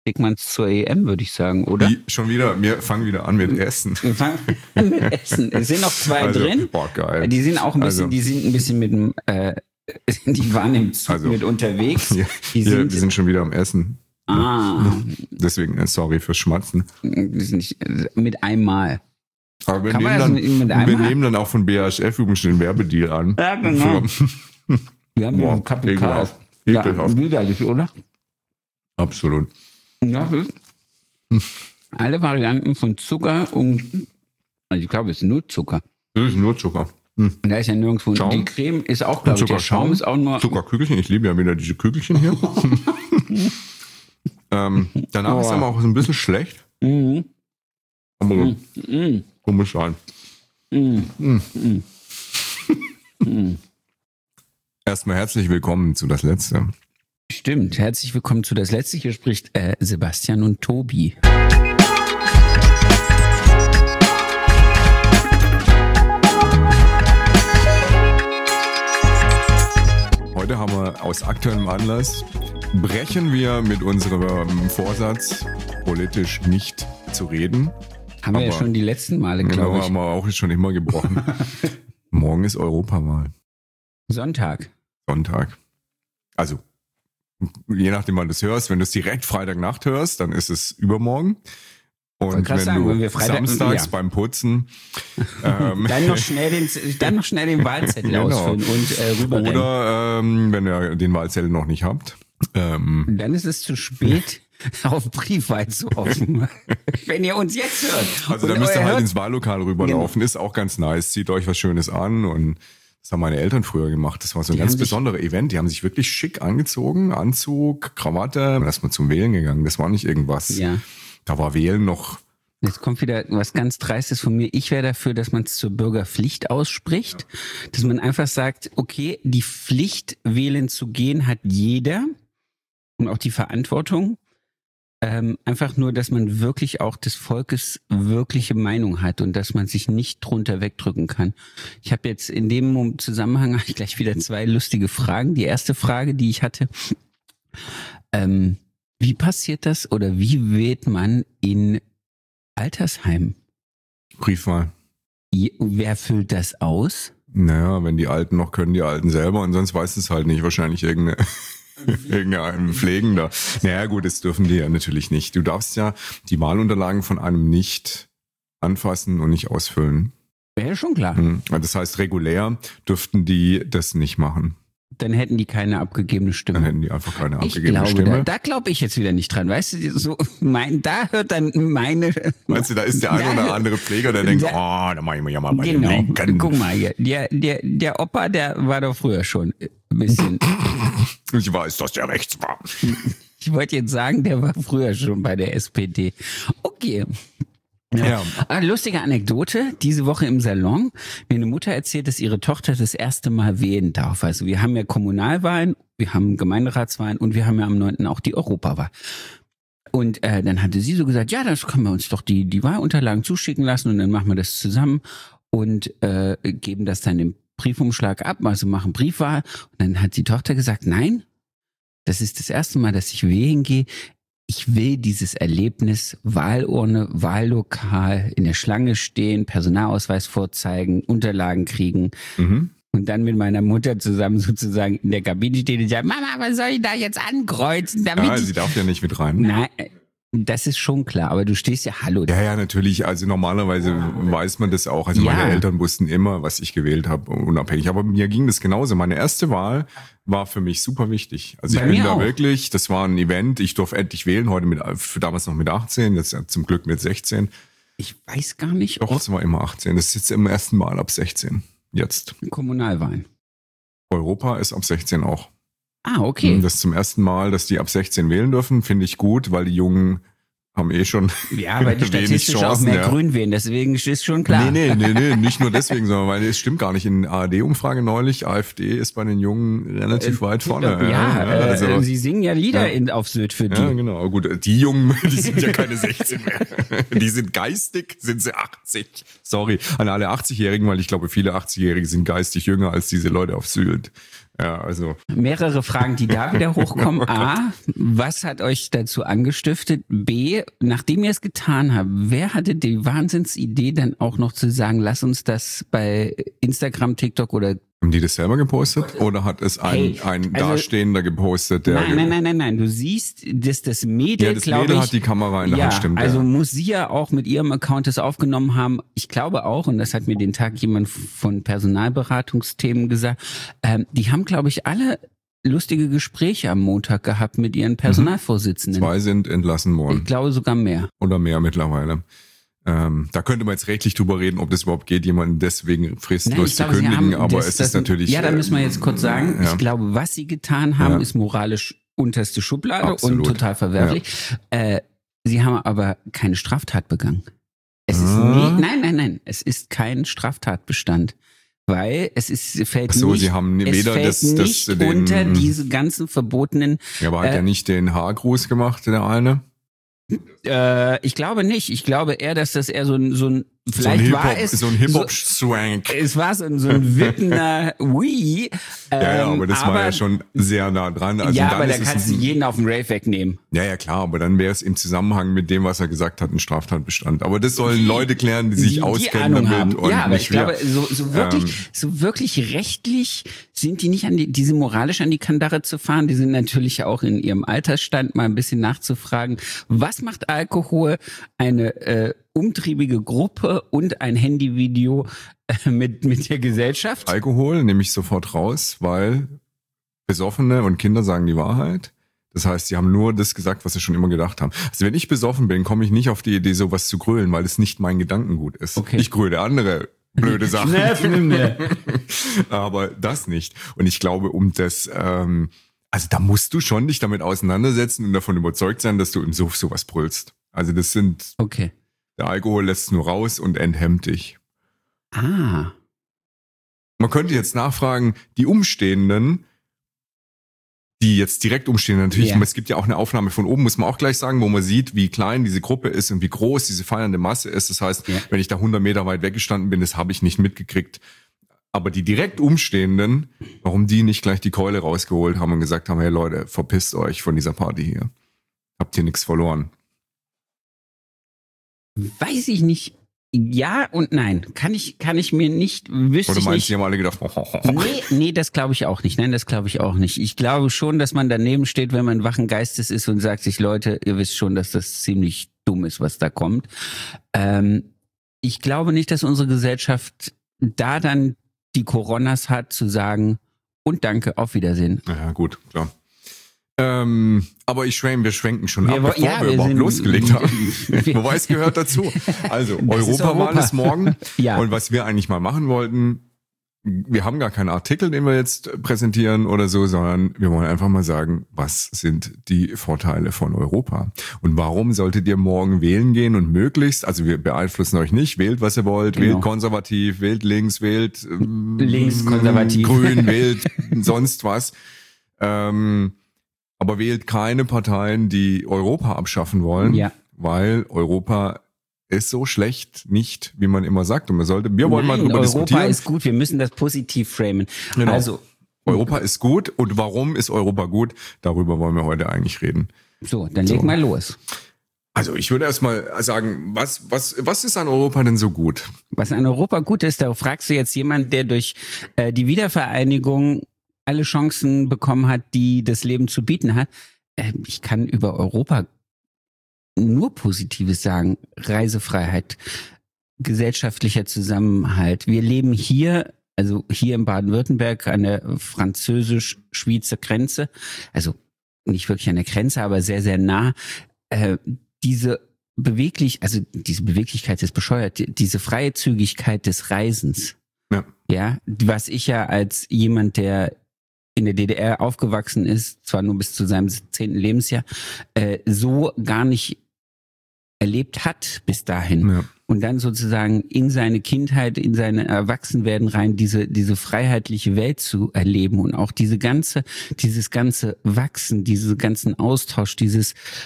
kriegt man es zur EM, würde ich sagen, oder? Schon wieder, wir fangen wieder an mit Essen. Wir fangen an mit Essen. Es sind noch zwei drin. Boah, geil. Die sind auch ein bisschen, die sind ein bisschen mit dem, die waren im Zug mit unterwegs. Ja, die sind schon wieder am Essen. Deswegen, sorry fürs Schmatzen. Mit einmal. Aber wir nehmen dann auch von BASF übrigens den Werbedeal an. Ja, genau. Wir haben ja ein Kapital. Ekelhaft. Widerlich, oder? Absolut. Ja, alle Varianten von Zucker und, also ich glaube, es ist nur Zucker. Das ist nur Zucker. Da ist ja nirgendwo. Schaum. Die Creme ist auch, glaube ich, der Schaum ist auch nur. Zuckerkügelchen, ich liebe ja wieder diese Kügelchen hier. Danach ist aber auch so ein bisschen schlecht. Aber komisch sein. Erstmal herzlich willkommen zu Das Letzte. Stimmt, herzlich willkommen zu Das Letzte. Hier spricht Sebastian und Tobi. Heute haben wir aus aktuellem Anlass, brechen wir mit unserem Vorsatz, politisch nicht zu reden. Haben wir ja schon die letzten Male, glaube ich. Haben wir auch schon immer gebrochen. Morgen ist Europawahl. Sonntag. Also, je nachdem, wann du es hörst. Wenn du es direkt Freitagnacht hörst, dann ist es übermorgen. Und wenn du samstags beim Putzen dann noch schnell den Wahlzettel ausfüllen und rüberrennen. Oder wenn ihr den Wahlzettel noch nicht habt. Dann ist es zu spät, auf Briefwahl zu hoffen. Wenn ihr uns jetzt hört. Also da müsst ihr halt ins Wahllokal rüberlaufen. Genau. Ist auch ganz nice. Zieht euch was Schönes an. Und das haben meine Eltern früher gemacht. Das war so ein ganz besonderer Event. Die haben sich wirklich schick angezogen. Anzug, Krawatte. Und erstmal zum Wählen gegangen. Das war nicht irgendwas. Ja. Da war Wählen noch. Jetzt kommt wieder was ganz Dreistes von mir. Ich wäre dafür, dass man es zur Bürgerpflicht ausspricht. Ja. Dass man einfach sagt, okay, die Pflicht, wählen zu gehen, hat jeder. Und auch die Verantwortung. Einfach nur, dass man wirklich auch des Volkes wirkliche Meinung hat und dass man sich nicht drunter wegdrücken kann. Ich habe jetzt in dem Zusammenhang gleich wieder zwei lustige Fragen. Die erste Frage, die ich hatte, wie passiert das oder wie wählt man in Altersheimen? Briefwahl. Wer füllt das aus? Naja, wenn die Alten noch können, die Alten selber und sonst weiß es halt nicht. Wahrscheinlich irgendein Pflegender. Naja gut, das dürfen die ja natürlich nicht. Du darfst ja die Wahlunterlagen von einem nicht anfassen und nicht ausfüllen. Wäre schon klar. Das heißt, regulär dürften die das nicht machen. Dann hätten die keine abgegebene Stimme. Dann hätten die einfach keine abgegebene Stimme. Da glaube ich jetzt wieder nicht dran. Weißt du, so da hört dann meine... Meinst du, da ist der ein oder andere Pfleger, der denkt, da mache ich mir ja mal bei den Linken. Guck mal hier, der Opa, der war doch früher schon ein bisschen... Ich weiß, dass der rechts war. Ich wollte jetzt sagen, der war früher schon bei der SPD. Okay. Ja. Lustige Anekdote, diese Woche im Salon, mir eine Mutter erzählt, dass ihre Tochter das erste Mal wählen darf. Also wir haben ja Kommunalwahlen, wir haben Gemeinderatswahlen und wir haben ja am 9. auch die Europawahl. Und dann hatte sie so gesagt, ja, das können wir uns doch die Wahlunterlagen zuschicken lassen und dann machen wir das zusammen und geben das dann im Briefumschlag ab, also machen Briefwahl. Und dann hat die Tochter gesagt, nein, das ist das erste Mal, dass ich wählen gehe. Ich will dieses Erlebnis, Wahlurne, Wahllokal, in der Schlange stehen, Personalausweis vorzeigen, Unterlagen kriegen und dann mit meiner Mutter zusammen sozusagen in der Kabine stehen und sagen, Mama, was soll ich da jetzt ankreuzen? Sie darf ja nicht mit rein. Nein, das ist schon klar, aber du stehst ja, hallo. Ja, natürlich, also normalerweise weiß man das auch. Also meine Eltern wussten immer, was ich gewählt habe, unabhängig. Aber mir ging das genauso. Meine erste Wahl war für mich super wichtig. Also ich bin da wirklich, das war ein Event, ich durfte endlich wählen, heute damals noch mit 18, jetzt zum Glück mit 16. Ich weiß gar nicht. Doch, es war immer 18. Das ist jetzt im ersten Mal ab 16. Jetzt. Kommunalwahlen. Europa ist ab 16 auch. Ah, okay. Das ist zum ersten Mal, dass die ab 16 wählen dürfen, finde ich gut, weil die Jungen haben schon weil die statistisch auch mehr Grün wählen, deswegen ist schon klar. Nee, nicht nur deswegen, sondern weil es stimmt gar nicht. In der ARD-Umfrage neulich, AfD ist bei den Jungen relativ weit vorne. Also sie singen ja Lieder auf Sylt für die. Ja, genau. Gut, die Jungen, die sind ja keine 16 mehr. Die sind geistig, sind sie 80. Sorry an alle 80-Jährigen, weil ich glaube, viele 80-Jährige sind geistig jünger als diese Leute auf Sylt. Ja, also. Mehrere Fragen, die da wieder hochkommen. A, was hat euch dazu angestiftet? B, nachdem ihr es getan habt, wer hatte die Wahnsinnsidee dann auch noch zu sagen, lass uns das bei Instagram, TikTok oder... Haben die das selber gepostet oder hat es ein Dastehender gepostet? Der Nein. Du siehst, dass das Mädel, Mädel hat die Kamera in der Hand, stimmt. Also muss sie ja auch mit ihrem Account das aufgenommen haben. Ich glaube auch, und das hat mir den Tag jemand von Personalberatungsthemen gesagt, die haben, glaube ich, alle lustige Gespräche am Montag gehabt mit ihren Personalvorsitzenden. 2 sind entlassen worden. Ich glaube sogar mehr. Oder mehr mittlerweile. Da könnte man jetzt rechtlich drüber reden, ob das überhaupt geht, jemanden deswegen fristlos zu kündigen, aber es ist natürlich... Ja, da müssen wir jetzt kurz sagen, ich glaube, was sie getan haben, ist moralisch unterste Schublade. Absolut. Und total verwerflich. Ja. Sie haben aber keine Straftat begangen. Es ist nein, es ist kein Straftatbestand. Weil fällt sie haben weder nicht unter diese ganzen verbotenen... Ja, aber hat er nicht den Haargruß gemacht, der eine? Ich glaube nicht. Ich glaube eher, dass das eher so ein vielleicht war es so ein Hip-Hop-Swank. Es war so ein wittener Wii. Aber das war ja schon sehr nah dran. Also ja, aber da kannst du jeden auf dem Rave wegnehmen. Ja, klar, aber dann wäre es im Zusammenhang mit dem, was er gesagt hat, ein Straftatbestand. Aber das sollen Leute klären, die sich auskennen damit. Und ja, aber ich glaube, so wirklich rechtlich sind die nicht die sind moralisch an die Kandare zu fahren. Die sind natürlich auch in ihrem Altersstand mal ein bisschen nachzufragen. Was macht Alkohol? Eine umtriebige Gruppe und ein Handyvideo mit der Gesellschaft? Alkohol nehme ich sofort raus, weil Besoffene und Kinder sagen die Wahrheit. Das heißt, sie haben nur das gesagt, was sie schon immer gedacht haben. Also wenn ich besoffen bin, komme ich nicht auf die Idee, sowas zu grölen, weil es nicht mein Gedankengut ist. Okay. Ich gröle andere blöde Sachen. Aber das nicht. Und ich glaube, also da musst du schon dich damit auseinandersetzen und davon überzeugt sein, dass du im Suff sowas brüllst. Also das sind... Okay. Der Alkohol lässt es nur raus und enthemmt dich. Ah. Man könnte jetzt nachfragen, die Umstehenden, die jetzt direkt umstehen, natürlich, es gibt ja auch eine Aufnahme von oben, muss man auch gleich sagen, wo man sieht, wie klein diese Gruppe ist und wie groß diese feiernde Masse ist. Das heißt, wenn ich da 100 Meter weit weggestanden bin, das habe ich nicht mitgekriegt. Aber die direkt Umstehenden, warum die nicht gleich die Keule rausgeholt haben und gesagt haben, hey Leute, verpisst euch von dieser Party hier. Habt ihr nichts verloren. Weiß ich nicht. Ja und nein. Kann ich mir nicht, wüsste ich nicht. Oder meinst du, die haben alle gedacht, Nee, das glaube ich auch nicht. Nein, das glaube ich auch nicht. Ich glaube schon, dass man daneben steht, wenn man wachen Geistes ist und sagt sich, Leute, ihr wisst schon, dass das ziemlich dumm ist, was da kommt. Ich glaube nicht, dass unsere Gesellschaft da dann die Coronas hat, zu sagen, und danke, auf Wiedersehen. Ja, gut, klar. Aber wir schwenken schon ab, bevor wir überhaupt losgelegt haben. Wobei es gehört dazu. Also, Europawahl ist morgen. Ja. Und was wir eigentlich mal machen wollten, wir haben gar keinen Artikel, den wir jetzt präsentieren oder so, sondern wir wollen einfach mal sagen, was sind die Vorteile von Europa? Und warum solltet ihr morgen wählen gehen und möglichst, also wir beeinflussen euch nicht, wählt, was ihr wollt, wählt konservativ, wählt links, wählt links, konservativ, grün, wählt sonst was. Aber wählt keine Parteien, die Europa abschaffen wollen, weil Europa ist so schlecht nicht, wie man immer sagt. Und wir wollen mal drüber diskutieren. Europa ist gut, wir müssen das positiv framen. Genau. Also Europa ist gut und warum ist Europa gut? Darüber wollen wir heute eigentlich reden. So, dann leg mal los. Also ich würde erst mal sagen, was ist an Europa denn so gut? Was an Europa gut ist, da fragst du jetzt jemand, der durch die Wiedervereinigung alle Chancen bekommen hat, die das Leben zu bieten hat. Ich kann über Europa nur Positives sagen. Reisefreiheit, gesellschaftlicher Zusammenhalt. Wir leben hier, also hier in Baden-Württemberg an der französisch-schweizer Grenze. Also nicht wirklich an der Grenze, aber sehr, sehr nah. Diese Beweglichkeit ist bescheuert. Diese freie Zügigkeit des Reisens. Ja, was ich ja als jemand, der in der DDR aufgewachsen ist, zwar nur bis zu seinem 10. Lebensjahr, so gar nicht erlebt hat bis dahin. Ja. Und dann sozusagen in seine Kindheit, in seine Erwachsenwerden rein, diese freiheitliche Welt zu erleben und auch dieses ganze Wachsen, diesen ganzen Austausch, dieses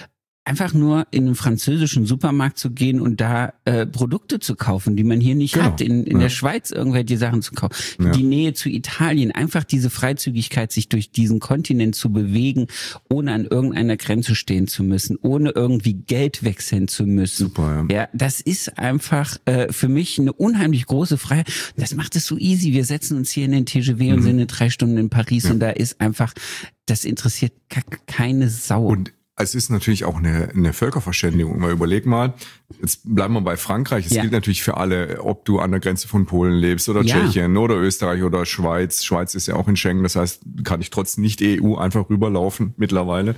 einfach nur in einen französischen Supermarkt zu gehen und da Produkte zu kaufen, die man hier nicht hat, in der Schweiz irgendwelche Sachen zu kaufen. Ja. Die Nähe zu Italien, einfach diese Freizügigkeit, sich durch diesen Kontinent zu bewegen, ohne an irgendeiner Grenze stehen zu müssen, ohne irgendwie Geld wechseln zu müssen. Super, ja, das ist einfach für mich eine unheimlich große Freiheit. Das macht es so easy. Wir setzen uns hier in den TGV und sind in 3 Stunden in Paris und da ist einfach, das interessiert keine Sau. Und es ist natürlich auch eine Völkerverständigung. Mal überleg mal, jetzt bleiben wir bei Frankreich. Es gilt natürlich für alle, ob du an der Grenze von Polen lebst oder Tschechien oder Österreich oder Schweiz. Schweiz ist ja auch in Schengen, das heißt, kann ich trotz Nicht-EU einfach rüberlaufen mittlerweile.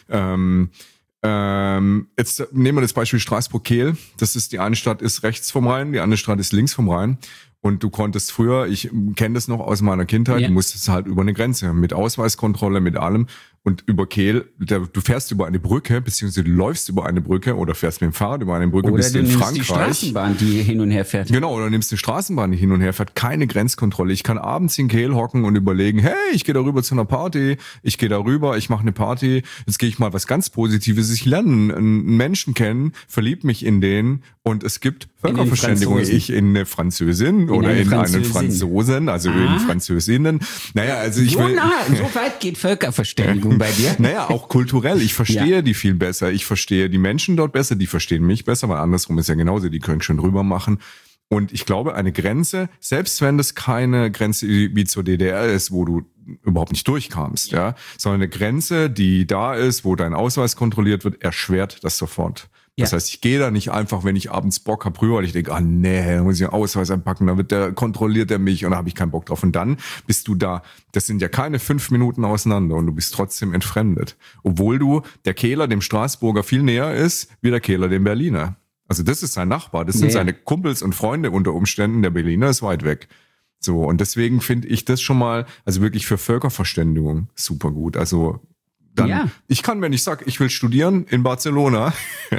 Jetzt nehmen wir das Beispiel Straßburg-Kehl. Das ist, die eine Stadt ist rechts vom Rhein, die andere Stadt ist links vom Rhein. Und du konntest früher, ich kenne das noch aus meiner Kindheit, du musstest halt über eine Grenze mit Ausweiskontrolle, mit allem. Und über Kehl, du fährst über eine Brücke, beziehungsweise du läufst über eine Brücke oder fährst mit dem Fahrrad über eine Brücke, bist du in Frankreich. Oder du nimmst die Straßenbahn, die hin und her fährt. Genau, oder nimmst eine Straßenbahn, die hin und her fährt. Keine Grenzkontrolle. Ich kann abends in Kehl hocken und überlegen, hey, ich gehe darüber zu einer Party, ich gehe darüber, ich mache eine Party, jetzt gehe ich mal was ganz Positives. Ich lerne einen Menschen kennen, verlieb mich in den und es gibt Völkerverständigung. Ich in eine Französin oder in einen Franzosen, also in Französinnen. Naja, also ich will... So weit geht Völkerverständigung bei dir? Naja, auch kulturell. Ich verstehe die viel besser. Ich verstehe die Menschen dort besser, die verstehen mich besser, weil andersrum ist ja genauso, die können schon drüber machen. Und ich glaube, eine Grenze, selbst wenn das keine Grenze wie zur DDR ist, wo du überhaupt nicht durchkamst, ja, sondern eine Grenze, die da ist, wo dein Ausweis kontrolliert wird, erschwert das sofort. Das heißt, ich gehe da nicht einfach, wenn ich abends Bock habe, rüber, weil ich denke, da muss ich einen Ausweis einpacken, kontrolliert der mich und da habe ich keinen Bock drauf. Und dann bist du da. Das sind ja keine 5 Minuten auseinander und du bist trotzdem entfremdet. Obwohl der Kehler dem Straßburger viel näher ist, wie der Kehler dem Berliner. Also das ist sein Nachbar, das sind seine Kumpels und Freunde unter Umständen. Der Berliner ist weit weg. So, und deswegen finde ich das schon mal, also wirklich für Völkerverständigung super gut. Also dann, ich kann, wenn ich sage, ich will studieren in Barcelona,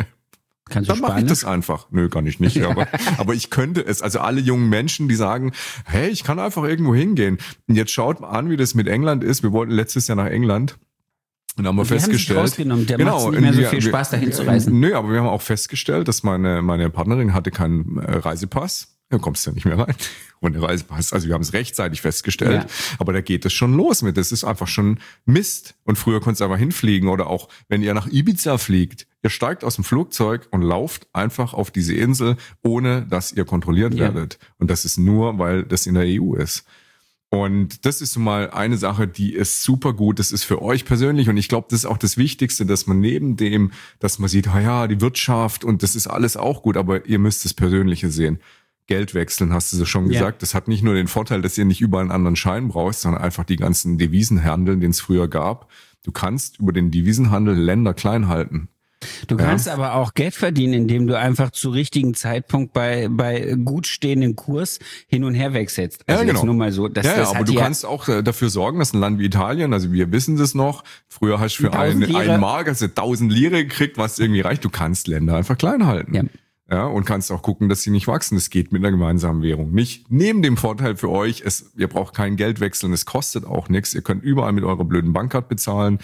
dann mache ich das einfach. Nö, kann ich nicht, aber ich könnte es. Also alle jungen Menschen, die sagen, hey, ich kann einfach irgendwo hingehen. Und jetzt schaut mal an, wie das mit England ist. Wir wollten letztes Jahr nach England. Und haben wir festgestellt, der macht nicht mehr so viel Spaß, dahin zu reisen. Nö, aber wir haben auch festgestellt, dass meine Partnerin hatte keinen Reisepass. Da kommst du ja nicht mehr rein. Ohne Reisepass. Also wir haben es rechtzeitig festgestellt. Aber da geht es schon los mit. Das ist einfach schon Mist. Und früher konntest du einfach hinfliegen. Oder auch, wenn ihr nach Ibiza fliegt, ihr steigt aus dem Flugzeug und lauft einfach auf diese Insel, ohne dass ihr kontrolliert werdet. Und das ist nur, weil das in der EU ist. Und das ist mal eine Sache, die ist super gut. Das ist für euch persönlich. Und ich glaube, das ist auch das Wichtigste, dass man neben dem, dass man sieht, die Wirtschaft und das ist alles auch gut, aber ihr müsst das Persönliche sehen. Geld wechseln, hast du so schon gesagt. Das hat nicht nur den Vorteil, dass ihr nicht überall einen anderen Schein brauchst, sondern einfach die ganzen Devisenhandel, den es früher gab. Du kannst über den Devisenhandel Länder klein halten. Du kannst aber auch Geld verdienen, indem du einfach zu richtigen Zeitpunkt bei gut stehenden Kurs hin und her wechselst. Also jetzt nur mal so. Das aber du kannst auch dafür sorgen, dass ein Land wie Italien, also wir wissen das noch, früher hast du für einen Mark, also 1000 Lire gekriegt, was irgendwie reicht. Du kannst Länder einfach klein halten. Ja, und kannst auch gucken, dass sie nicht wachsen. Das geht mit einer gemeinsamen Währung nicht. Neben dem Vorteil für euch, ihr braucht kein Geld wechseln, es kostet auch nichts. Ihr könnt überall mit eurer blöden Bankkarte bezahlen.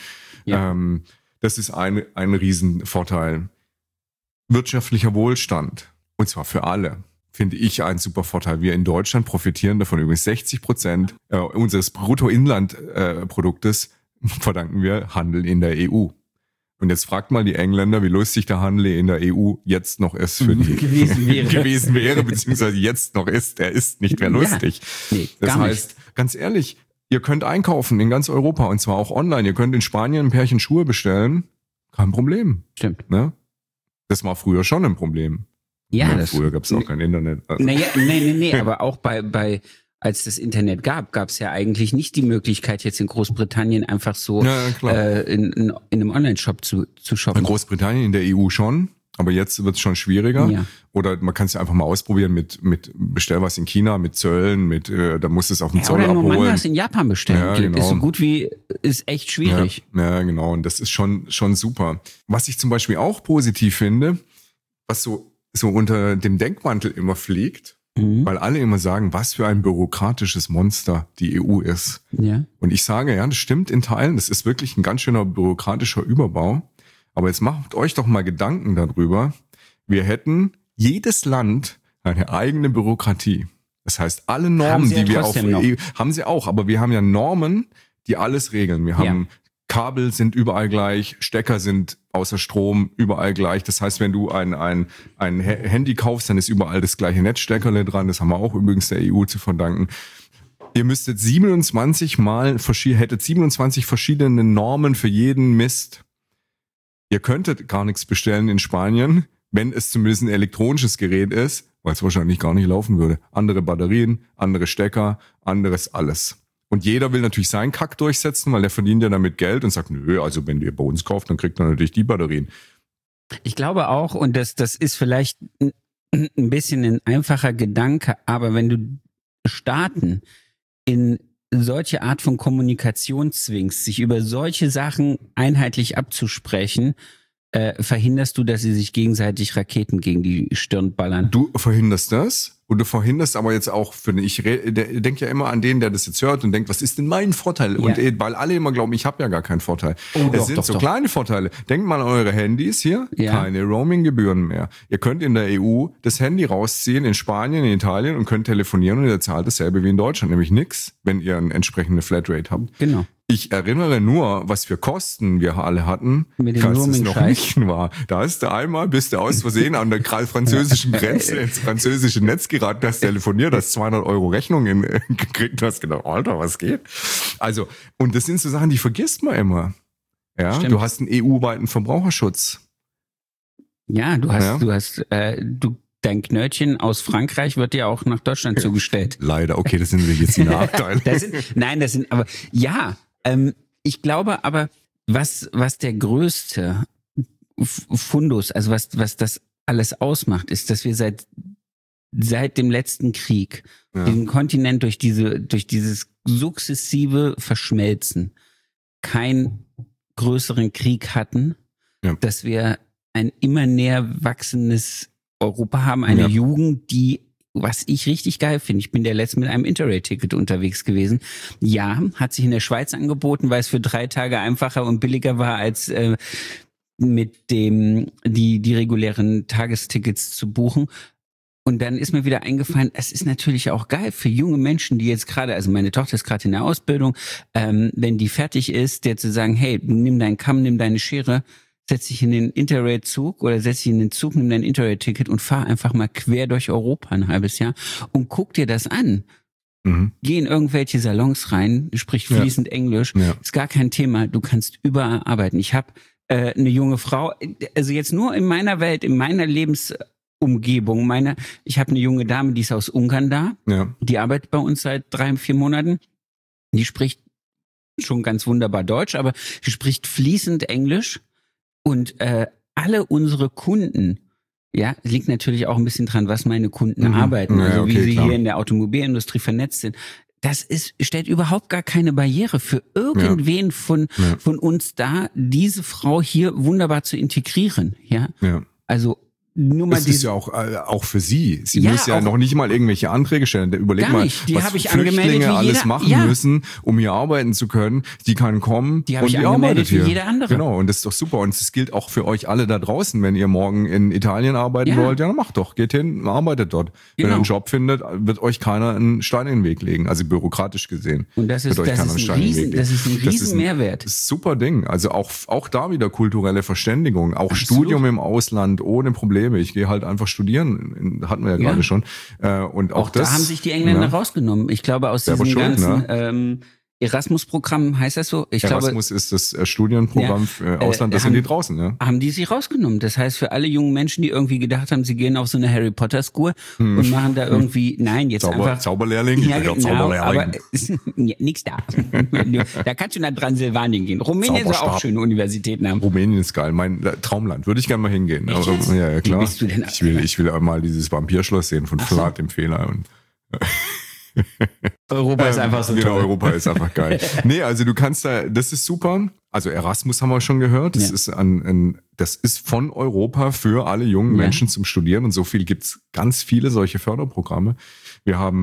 Das ist ein Riesenvorteil. Wirtschaftlicher Wohlstand, und zwar für alle, finde ich ein super Vorteil. Wir in Deutschland profitieren davon. Übrigens 60% unseres Bruttoinlandproduktes verdanken wir Handel in der EU. Und jetzt fragt mal die Engländer, wie lustig der Handel in der EU jetzt noch ist für die gewesen wäre, beziehungsweise jetzt noch ist. Der ist nicht mehr lustig. Das heißt, ganz ehrlich, ihr könnt einkaufen in ganz Europa und zwar auch online. Ihr könnt in Spanien ein Pärchen Schuhe bestellen. Kein Problem. Stimmt. Ne? Das war früher schon ein Problem. Früher gab es auch kein Internet. Also. Aber auch als das Internet gab es ja eigentlich nicht die Möglichkeit, jetzt in Großbritannien einfach so in einem Online-Shop zu shoppen. In Großbritannien, in der EU schon, aber jetzt wird es schon schwieriger. Ja. Oder man kann es ja einfach mal ausprobieren mit bestell was in China, mit Zöllen, da musst du es auf dem Zoll abholen. Oder nur was in Japan bestellen. Ja, genau. Ist so gut wie, ist echt schwierig. Ja, genau. Und das ist schon super. Was ich zum Beispiel auch positiv finde, was so unter dem Denkmantel immer fliegt, weil alle immer sagen, was für ein bürokratisches Monster die EU ist. Ja. Und ich sage, das stimmt in Teilen, das ist wirklich ein ganz schöner bürokratischer Überbau. Aber jetzt macht euch doch mal Gedanken darüber. Wir hätten jedes Land eine eigene Bürokratie. Das heißt, alle Normen, die wir auf EU, haben sie auch, aber wir haben ja Normen, die alles regeln. Wir haben Kabel sind überall gleich, Stecker sind außer Strom überall gleich. Das heißt, wenn du ein Handy kaufst, dann ist überall das gleiche Netzsteckerle dran. Das haben wir auch übrigens der EU zu verdanken. Ihr müsstet 27 verschiedene Normen für jeden Mist. Ihr könntet gar nichts bestellen in Spanien, wenn es zumindest ein elektronisches Gerät ist, weil es wahrscheinlich gar nicht laufen würde. Andere Batterien, andere Stecker, anderes alles. Und jeder will natürlich seinen Kack durchsetzen, weil der verdient ja damit Geld und sagt, nö, also wenn ihr bei uns kauft, dann kriegt ihr natürlich die Batterien. Ich glaube auch, und das ist vielleicht ein bisschen ein einfacher Gedanke, aber wenn du Staaten in solche Art von Kommunikation zwingst, sich über solche Sachen einheitlich abzusprechen, verhinderst du, dass sie sich gegenseitig Raketen gegen die Stirn ballern. Du verhinderst das und du verhinderst aber jetzt auch, ich denke ja immer an den, der das jetzt hört und denkt, was ist denn mein Vorteil? Ja. Und weil alle immer glauben, ich habe ja gar keinen Vorteil. Es sind so kleine Vorteile. Denkt mal an eure Handys hier, keine Roaming-Gebühren mehr. Ihr könnt in der EU das Handy rausziehen, in Spanien, in Italien und könnt telefonieren und ihr zahlt dasselbe wie in Deutschland, nämlich nix, wenn ihr eine entsprechende Flatrate habt. Genau. Ich erinnere nur, was für Kosten wir alle hatten, als es noch nicht war. Da hast du einmal, bist du aus Versehen an der französischen Grenze ins französische Netz geraten, hast telefoniert, hast 200 € Rechnung gekriegt, hast gedacht, Alter, was geht? Also, und das sind so Sachen, die vergisst man immer. Ja, stimmt. Du hast einen EU-weiten Verbraucherschutz. Ja, dein Knöllchen aus Frankreich wird dir auch nach Deutschland zugestellt. Leider, okay, das sind jetzt die Nachteile. Ich glaube aber, was der größte Fundus, also was das alles ausmacht, ist, dass wir seit dem letzten Krieg diesen Kontinent durch dieses sukzessive Verschmelzen keinen größeren Krieg hatten, dass wir ein immer näher wachsendes Europa haben, eine Jugend, die, was ich richtig geil finde, ich bin der Letzte mit einem Interrail-Ticket unterwegs gewesen. Ja, hat sich in der Schweiz angeboten, weil es für 3 Tage einfacher und billiger war, als mit dem die regulären Tagestickets zu buchen. Und dann ist mir wieder eingefallen, es ist natürlich auch geil für junge Menschen, die jetzt gerade, also meine Tochter ist gerade in der Ausbildung, wenn die fertig ist, der zu sagen, hey, nimm deinen Kamm, nimm deine Schere, setz dich in den Interrail-Zug oder setz dich in den Zug, nimm dein Interrail-Ticket und fahr einfach mal quer durch Europa ein halbes Jahr und guck dir das an. Geh in irgendwelche Salons rein, sprich fließend Englisch, ist gar kein Thema, du kannst überall arbeiten. Ich habe eine junge Frau, also jetzt nur in meiner Welt, in meiner Lebensumgebung, ich habe eine junge Dame, die ist aus Ungarn da, die arbeitet bei uns seit 3-4 Monaten, die spricht schon ganz wunderbar Deutsch, aber sie spricht fließend Englisch. Und alle unsere Kunden, liegt natürlich auch ein bisschen dran, was meine Kunden arbeiten, also wie sie hier in der Automobilindustrie vernetzt sind. Das stellt überhaupt gar keine Barriere für irgendwen von uns da, diese Frau hier wunderbar zu integrieren. Also nur mal das ist ja auch für sie. Sie muss ja noch nicht mal irgendwelche Anträge stellen. Überleg mal, was Flüchtlinge alles machen müssen, um hier arbeiten zu können. Die kann kommen die und die arbeitet hier. Wie jeder andere. Genau, und das ist doch super. Und es gilt auch für euch alle da draußen. Wenn ihr morgen in Italien arbeiten wollt, dann macht doch. Geht hin, arbeitet dort. Wenn ihr einen Job findet, wird euch keiner einen Stein in den Weg legen. Also bürokratisch gesehen. Und das ist ein riesen Mehrwert. Das ist ein super Ding. Also auch da wieder kulturelle Verständigung. Auch Studium im Ausland ohne Probleme. Ich gehe halt einfach studieren, hatten wir ja gerade schon. Und auch das. Da haben sich die Engländer rausgenommen. Ich glaube, aus diesem ganzen Erasmus-Programm, heißt das so? Erasmus ist das Studienprogramm für Ausland, das sind die draußen, ne? Haben die sich rausgenommen. Das heißt, für alle jungen Menschen, die irgendwie gedacht haben, sie gehen auf so eine Harry Potter School und machen da irgendwie, einfach Zauberlehrling? Ja, genau, aber nix da. Da kannst du nach Transsilvanien gehen. Rumänien soll auch schöne Universitäten haben. Rumänien ist geil, mein Traumland. Würde ich gerne mal hingehen. Aber, ja, klar. Wie bist du denn? Ich will mal dieses Vampirschloss sehen von Vlad dem Fehler und Europa ist einfach so toll. Genau, Europa ist einfach geil. Nee, also du kannst das ist super. Also Erasmus haben wir schon gehört. Das ist das ist von Europa für alle jungen Menschen zum Studieren und so viel gibt's ganz viele solche Förderprogramme. Wir haben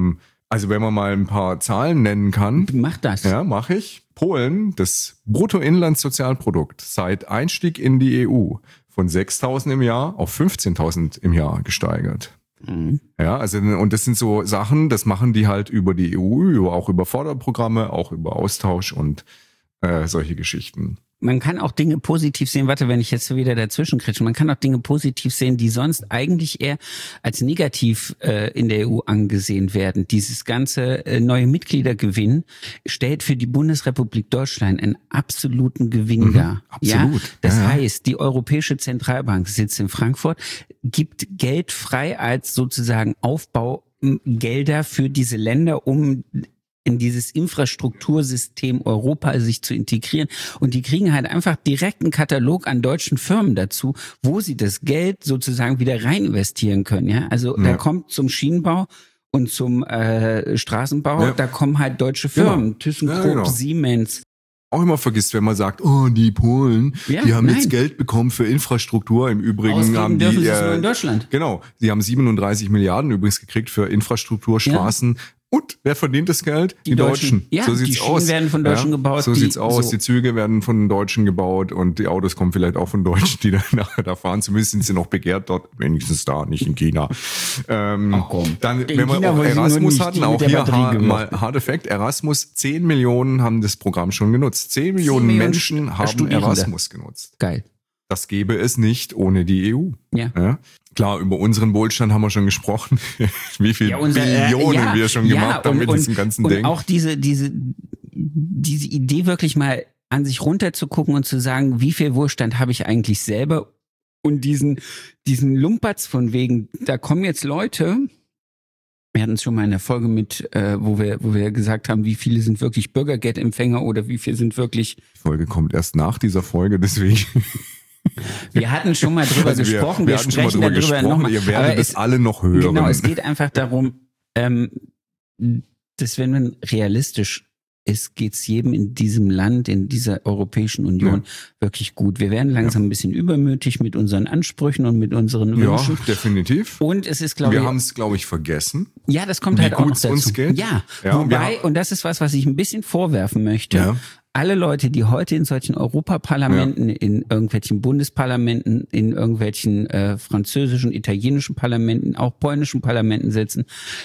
Also wenn man mal ein paar Zahlen nennen kann. Mach das. Ja, mache ich. Polen, das Bruttoinlandssozialprodukt seit Einstieg in die EU von 6.000 im Jahr auf 15.000 im Jahr gesteigert. Ja, also, und das sind so Sachen, das machen die halt über die EU, auch über Förderprogramme, auch über Austausch und solche Geschichten. Man kann auch Dinge positiv sehen, wenn ich jetzt wieder dazwischen kretsche, man kann auch Dinge positiv sehen, die sonst eigentlich eher als negativ in der EU angesehen werden. Dieses ganze neue Mitgliedergewinn stellt für die Bundesrepublik Deutschland einen absoluten Gewinn dar. Absolut. Ja? Das heißt, die Europäische Zentralbank sitzt in Frankfurt, gibt Geld frei als sozusagen Aufbaugelder für diese Länder, um in dieses Infrastruktursystem Europa sich zu integrieren. Und die kriegen halt einfach direkt einen Katalog an deutschen Firmen dazu, wo sie das Geld sozusagen wieder rein investieren können. Ja, also da kommt zum Schienenbau und zum Straßenbau, da kommen halt deutsche Firmen, ThyssenKrupp, Siemens. Auch immer vergisst, wenn man sagt, die Polen, die haben jetzt Geld bekommen für Infrastruktur. Im Übrigen haben die dürfen sie es nur in Deutschland. Genau, die haben 37 Milliarden übrigens gekriegt für Infrastruktur, Straßen. Und wer verdient das Geld? Die Deutschen. Ja, so sieht's die Schienen werden von Deutschen gebaut. So sieht's aus. Die Züge werden von Deutschen gebaut und die Autos kommen vielleicht auch von Deutschen, die dann nachher da fahren. Zumindest sind sie noch begehrt dort, wenigstens da, nicht in China. Ach komm. Dann, wenn wir auch Erasmus hatten, auch hier mal Hard Effekt, Erasmus, 10 Millionen haben das Programm schon genutzt. 10 Millionen Menschen haben Erasmus genutzt. Geil. Das gäbe es nicht ohne die EU. Ja. Klar, über unseren Wohlstand haben wir schon gesprochen, wie viel Billionen wir schon gemacht haben mit diesem ganzen Ding. Und auch diese Idee wirklich mal an sich runterzugucken und zu sagen, wie viel Wohlstand habe ich eigentlich selber, und diesen Lumpertz von wegen, da kommen jetzt Leute, wir hatten es schon mal in der Folge mit, wo wir gesagt haben, wie viele sind wirklich Bürgergeldempfänger oder wie viele sind wirklich... Die Folge kommt erst nach dieser Folge, deswegen... Wir hatten schon mal drüber gesprochen, wir sprechen darüber nochmal. Ihr werdet es alle noch hören. Genau, es geht einfach darum, dass wenn man realistisch ist, geht's jedem in diesem Land, in dieser Europäischen Union wirklich gut. Wir werden langsam ein bisschen übermütig mit unseren Ansprüchen und mit unseren Wünschen. Ja, definitiv. Und es ist, glaube ich... Wir haben es, glaube ich, vergessen. Ja, das kommt halt auch noch dazu. Uns geht. Ja, wobei, und das ist was ich ein bisschen vorwerfen möchte... Ja. Alle Leute, die heute in solchen Europaparlamenten, in irgendwelchen Bundesparlamenten, in irgendwelchen französischen, italienischen Parlamenten, auch polnischen Parlamenten sitzen,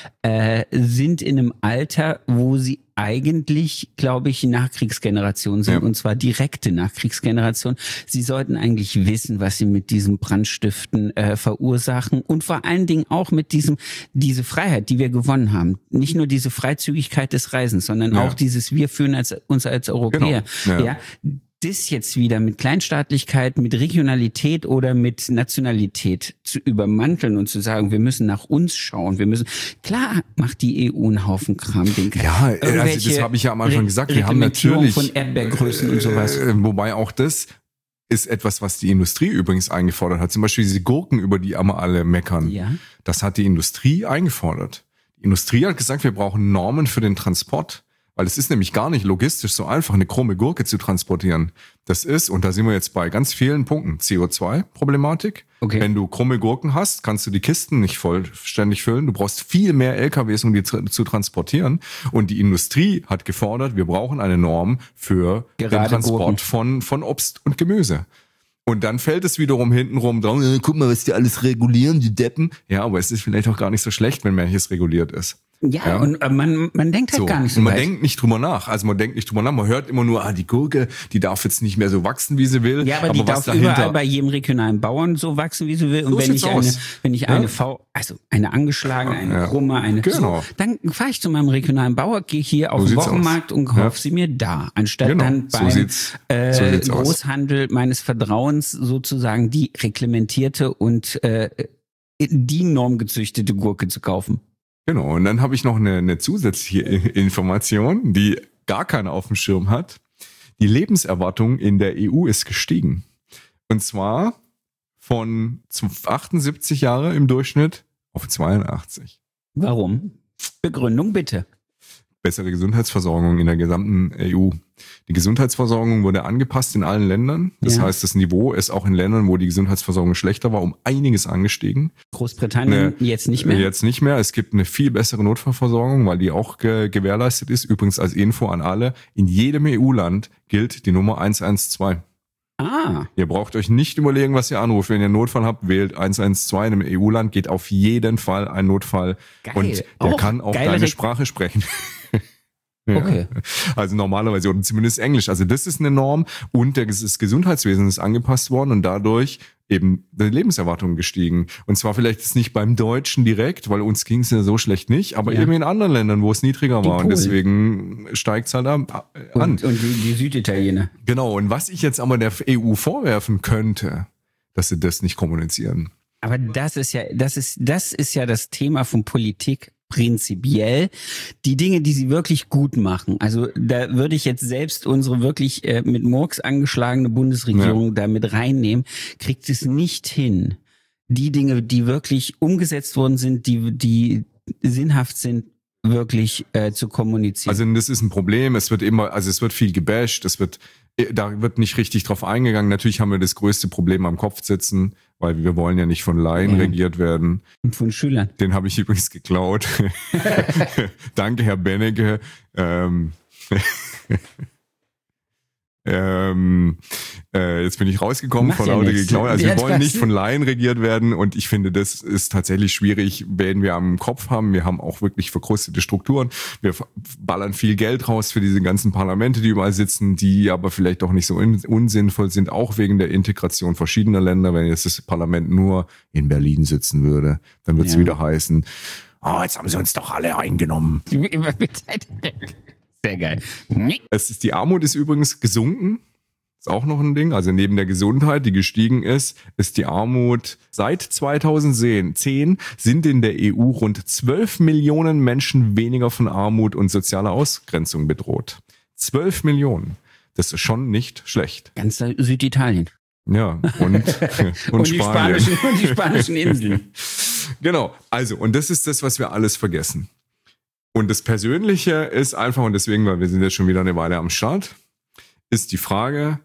sind in einem Alter, wo sie eigentlich, glaube ich, Nachkriegsgeneration sind, und zwar direkte Nachkriegsgeneration. Sie sollten eigentlich wissen, was sie mit diesen Brandstiften verursachen, und vor allen Dingen auch mit diese Freiheit, die wir gewonnen haben. Nicht nur diese Freizügigkeit des Reisens, sondern auch dieses, wir fühlen uns als Europäer. Genau. Ja. Das jetzt wieder mit Kleinstaatlichkeit, mit Regionalität oder mit Nationalität zu übermanteln und zu sagen, wir müssen nach uns schauen, klar macht die EU einen Haufen Kram. Ja, also das habe ich ja am Anfang gesagt, wir haben natürlich von Erdbeergrößen und sowas. Wobei auch das ist etwas, was die Industrie übrigens eingefordert hat. Zum Beispiel diese Gurken, über die immer alle meckern. Ja. Das hat die Industrie eingefordert. Die Industrie hat gesagt, wir brauchen Normen für den Transport. Weil es ist nämlich gar nicht logistisch so einfach, eine krumme Gurke zu transportieren. Das ist, und da sind wir jetzt bei ganz vielen Punkten, CO2-Problematik. Okay. Wenn du krumme Gurken hast, kannst du die Kisten nicht vollständig füllen. Du brauchst viel mehr LKWs, um die zu transportieren. Und die Industrie hat gefordert, wir brauchen eine Norm für den Transport von Obst und Gemüse. Und dann fällt es wiederum hintenrum drauf, guck mal, was die alles regulieren, die Deppen. Ja, aber es ist vielleicht auch gar nicht so schlecht, wenn manches reguliert ist. Ja, und man denkt halt gar nicht so weit. Man denkt nicht drüber nach. Man hört immer nur, die Gurke, die darf jetzt nicht mehr so wachsen, wie sie will. Ja, aber die darf überall bei jedem regionalen Bauern so wachsen, wie sie will. Und so wenn ich eine angeschlagene, eine krumme, dann fahre ich zu meinem regionalen Bauer, gehe hier auf den Wochenmarkt und kaufe sie mir da. Anstatt dann beim Großhandel meines Vertrauens sozusagen die reglementierte und die normgezüchtete Gurke zu kaufen. Genau, und dann habe ich noch eine zusätzliche Information, die gar keiner auf dem Schirm hat. Die Lebenserwartung in der EU ist gestiegen. Und zwar von 78 Jahre im Durchschnitt auf 82. Warum? Begründung bitte. bessere Gesundheitsversorgung in der gesamten EU. Die Gesundheitsversorgung wurde angepasst in allen Ländern. Das heißt, das Niveau ist auch in Ländern, wo die Gesundheitsversorgung schlechter war, um einiges angestiegen. Großbritannien jetzt nicht mehr? Jetzt nicht mehr. Es gibt eine viel bessere Notfallversorgung, weil die auch gewährleistet ist. Übrigens als Info an alle, in jedem EU-Land gilt die Nummer 112. Ihr braucht euch nicht überlegen, was ihr anruft. Wenn ihr einen Notfall habt, wählt 112. In einem EU-Land geht auf jeden Fall ein Notfall. Geil. Und der kann auch deine Sprache sprechen. Ja. Okay. Also normalerweise, oder zumindest Englisch. Also das ist eine Norm und das Gesundheitswesen ist angepasst worden und dadurch eben die Lebenserwartung gestiegen. Und zwar vielleicht jetzt nicht beim Deutschen direkt, weil uns ging es ja so schlecht nicht, aber eben in anderen Ländern, wo es niedriger war. Und deswegen steigt es halt an. Und die Süditaliener. Genau. Und was ich jetzt aber der EU vorwerfen könnte, dass sie das nicht kommunizieren. Aber das ist ja das Thema von Politik. Prinzipiell die Dinge, die sie wirklich gut machen. Also da würde ich jetzt selbst unsere wirklich mit Murks angeschlagene Bundesregierung da mit reinnehmen, kriegt es nicht hin. Die Dinge, die wirklich umgesetzt worden sind, die sinnhaft sind, wirklich zu kommunizieren. Also das ist ein Problem. Es wird viel gebasht. Da wird nicht richtig drauf eingegangen. Natürlich haben wir das größte Problem am Kopf sitzen, weil wir wollen ja nicht von Laien regiert werden. Und von Schülern. Den habe ich übrigens geklaut. Danke, Herr Benecke. Jetzt bin ich rausgekommen von lauter geklaut. Also wir wollen nicht von Laien regiert werden und ich finde, das ist tatsächlich schwierig, wenn wir am Kopf haben. Wir haben auch wirklich verkrustete Strukturen. Wir ballern viel Geld raus für diese ganzen Parlamente, die überall sitzen, die aber vielleicht auch nicht so unsinnvoll sind, auch wegen der Integration verschiedener Länder. Wenn jetzt das Parlament nur in Berlin sitzen würde, dann wird es wieder heißen, jetzt haben sie uns doch alle eingenommen. Sehr geil. Die Armut ist übrigens gesunken. Ist auch noch ein Ding. Also neben der Gesundheit, die gestiegen ist die Armut seit 2010 sind in der EU rund 12 Millionen Menschen weniger von Armut und sozialer Ausgrenzung bedroht. 12 Millionen. Das ist schon nicht schlecht. Ganz Süditalien. Ja, und Spanien. Und die spanischen Inseln. Genau. Also, und das ist das, was wir alles vergessen. Und das Persönliche ist einfach, und deswegen, weil wir sind jetzt schon wieder eine Weile am Start, ist die Frage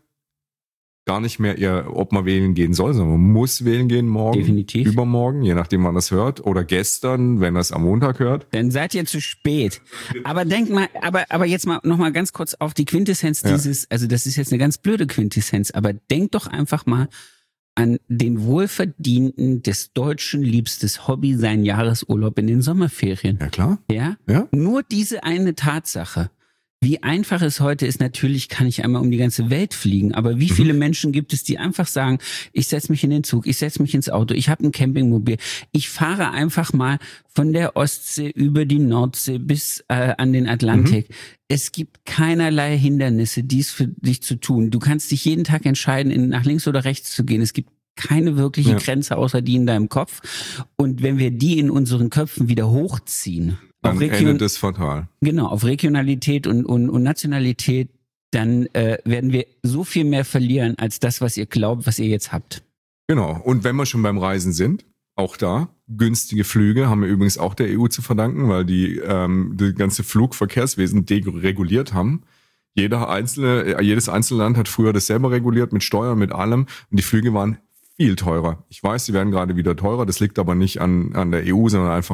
gar nicht mehr ob man wählen gehen soll, sondern man muss wählen gehen morgen, definitiv, übermorgen, je nachdem man das hört, oder gestern, wenn man es am Montag hört. Dann seid ihr zu spät. Aber denk mal, aber jetzt mal noch mal ganz kurz auf die Quintessenz dieses, also das ist jetzt eine ganz blöde Quintessenz, aber denk doch einfach mal an den wohlverdienten des Deutschen liebstes Hobby, seinen Jahresurlaub in den Sommerferien. Ja, klar. Ja? Nur diese eine Tatsache. Wie einfach es heute ist, natürlich kann ich einmal um die ganze Welt fliegen, aber wie viele Menschen gibt es, die einfach sagen, ich setze mich in den Zug, ich setze mich ins Auto, ich habe ein Campingmobil, ich fahre einfach mal von der Ostsee über die Nordsee bis an den Atlantik. Es gibt keinerlei Hindernisse, dies für dich zu tun. Du kannst dich jeden Tag entscheiden, nach links oder rechts zu gehen. Es gibt keine wirkliche Grenze außer die in deinem Kopf. Und wenn wir die in unseren Köpfen wieder hochziehen, dann endet es fatal. Genau, auf Regionalität und Nationalität, dann werden wir so viel mehr verlieren als das, was ihr glaubt, was ihr jetzt habt. Genau, und wenn wir schon beim Reisen sind, auch da, günstige Flüge haben wir übrigens auch der EU zu verdanken, weil die ganze Flugverkehrswesen dereguliert haben. Jedes einzelne Land hat früher das selber reguliert, mit Steuern, mit allem, und die Flüge waren viel teurer. Ich weiß, sie werden gerade wieder teurer. Das liegt aber nicht an der EU, sondern einfach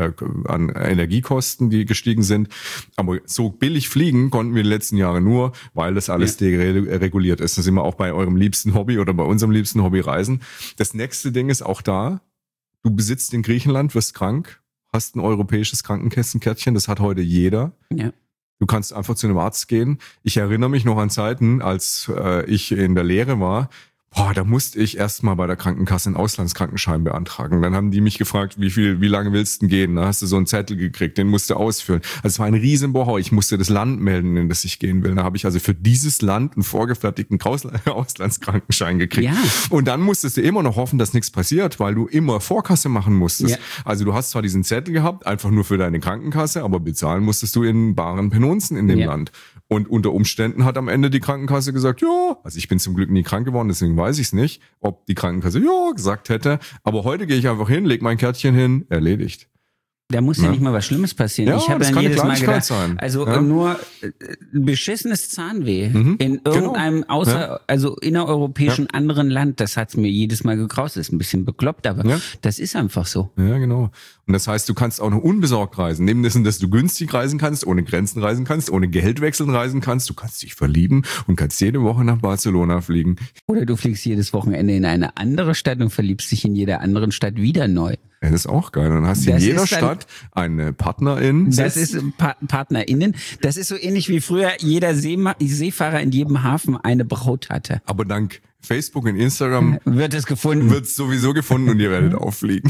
an Energiekosten, die gestiegen sind. Aber so billig fliegen konnten wir die letzten Jahre nur, weil das alles dereguliert ist. Da sind wir auch bei eurem liebsten Hobby oder bei unserem liebsten Hobby Reisen. Das nächste Ding ist auch da. Du besitzt in Griechenland, wirst krank, hast ein europäisches Krankenkassenkärtchen. Das hat heute jeder. Ja. Du kannst einfach zu einem Arzt gehen. Ich erinnere mich noch an Zeiten, als ich in der Lehre war. Da musste ich erstmal bei der Krankenkasse einen Auslandskrankenschein beantragen. Dann haben die mich gefragt, wie lange willst du denn gehen? Da hast du so einen Zettel gekriegt, den musst du ausfüllen. Also es war ein Riesenbohai. Ich musste das Land melden, in das ich gehen will. Da habe ich also für dieses Land einen vorgefertigten Auslandskrankenschein gekriegt. Ja. Und dann musstest du immer noch hoffen, dass nichts passiert, weil du immer Vorkasse machen musstest. Ja. Also du hast zwar diesen Zettel gehabt, einfach nur für deine Krankenkasse, aber bezahlen musstest du in baren Penunzen in dem Land. Und unter Umständen hat am Ende die Krankenkasse gesagt, ja, also ich bin zum Glück nie krank geworden, deswegen weiß ich es nicht, ob die Krankenkasse ja gesagt hätte. Aber heute gehe ich einfach hin, leg mein Kärtchen hin, erledigt. Da muss ja nicht mal was Schlimmes passieren. Ja, ich habe dann jedes Mal gedacht, nur beschissenes Zahnweh in irgendeinem also innereuropäischen anderen Land, das hat's mir jedes Mal gekraust. Das ist ein bisschen bekloppt, aber das ist einfach so. Ja, genau. Und das heißt, du kannst auch noch unbesorgt reisen. Neben dessen, dass du günstig reisen kannst, ohne Grenzen reisen kannst, ohne Geld wechseln reisen kannst. Du kannst dich verlieben und kannst jede Woche nach Barcelona fliegen. Oder du fliegst jedes Wochenende in eine andere Stadt und verliebst dich in jeder anderen Stadt wieder neu. Ja, das ist auch geil. Dann hast du in jeder Stadt eine Partnerin. Das ist PartnerInnen. Das ist so ähnlich wie früher jeder Seefahrer in jedem Hafen eine Braut hatte. Aber dank Facebook und Instagram wird es gefunden. Wird es sowieso gefunden und ihr werdet auffliegen.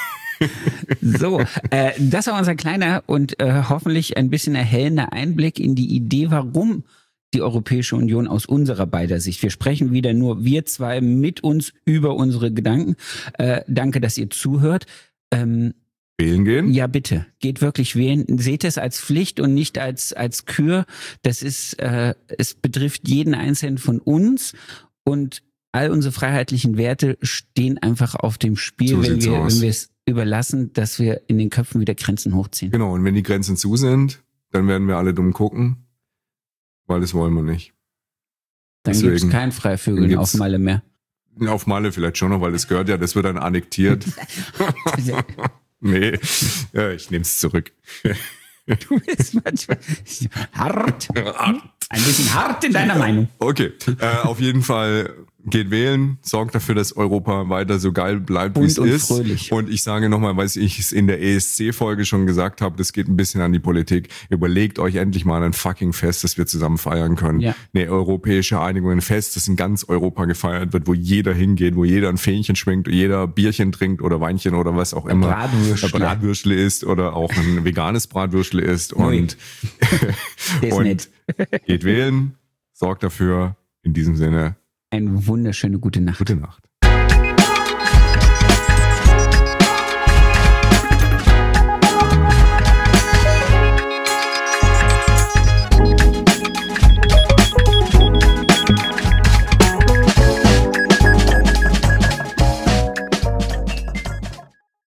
So, das war unser kleiner und hoffentlich ein bisschen erhellender Einblick in die Idee, warum die Europäische Union aus unserer beider Sicht. Wir sprechen wieder nur wir zwei mit uns über unsere Gedanken. Danke, dass ihr zuhört. Wählen gehen? Ja, bitte. Geht wirklich wählen. Seht es als Pflicht und nicht als Kür. Das ist, es betrifft jeden Einzelnen von uns und all unsere freiheitlichen Werte stehen einfach auf dem Spiel, So wenn sieht's wir es überlassen, dass wir in den Köpfen wieder Grenzen hochziehen. Genau. Und wenn die Grenzen zu sind, dann werden wir alle dumm gucken, weil das wollen wir nicht. Dann gibt es kein Freivögeln auf Malle mehr. Auf Malle vielleicht schon noch, weil das gehört ja, das wird dann annektiert. Nee, ja, ich nehme es zurück. Du bist manchmal hart. Ein bisschen hart in deiner Meinung. Okay, auf jeden Fall geht wählen, sorgt dafür, dass Europa weiter so geil bleibt, wie es ist. Fröhlich. Und ich sage nochmal, weil ich es in der ESC-Folge schon gesagt habe, das geht ein bisschen an die Politik. Überlegt euch endlich mal ein fucking Fest, das wir zusammen feiern können. Ja. Eine europäische Einigung, ein Fest, das in ganz Europa gefeiert wird, wo jeder hingeht, wo jeder ein Fähnchen schwingt, jeder Bierchen trinkt oder Weinchen oder was auch immer. Bratwürstle isst oder auch ein veganes Bratwürstle isst. Und geht wählen, sorgt dafür, in diesem Sinne. Eine wunderschöne gute Nacht. Gute Nacht.